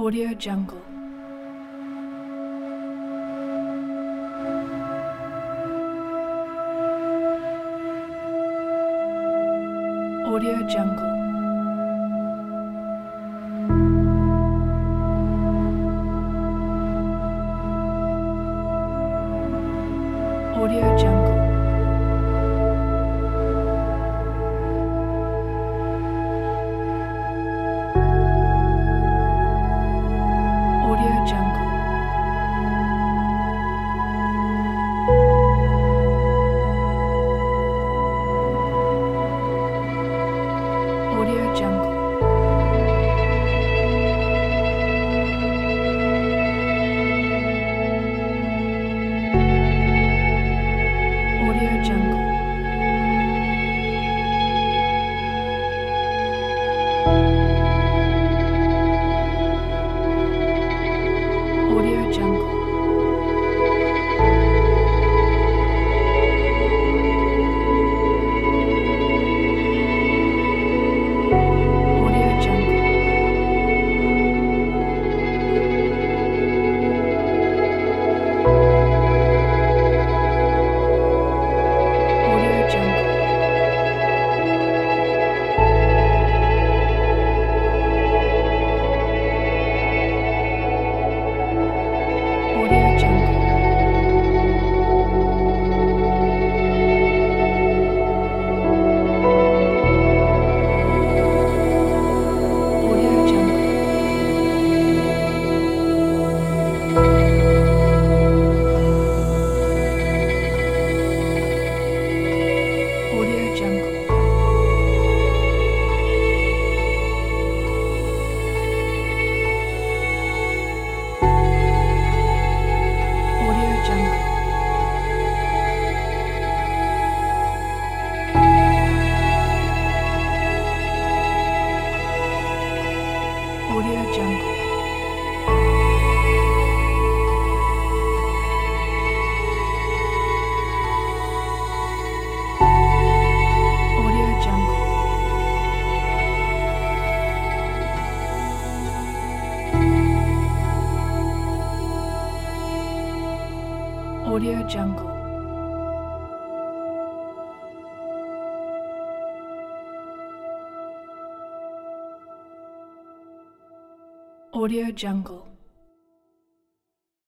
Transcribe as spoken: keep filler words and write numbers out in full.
Audio Jungle. Audio Jungle. Audio Jungle. Audio Jungle. Audio Jungle. Audio Jungle. Audio Jungle. Audio Jungle. Audio Jungle. Audio Jungle. Audio Jungle. Audio Jungle. Audio Jungle. Audio Jungle. Audio Jungle. Audio Jungle. Audio Jungle.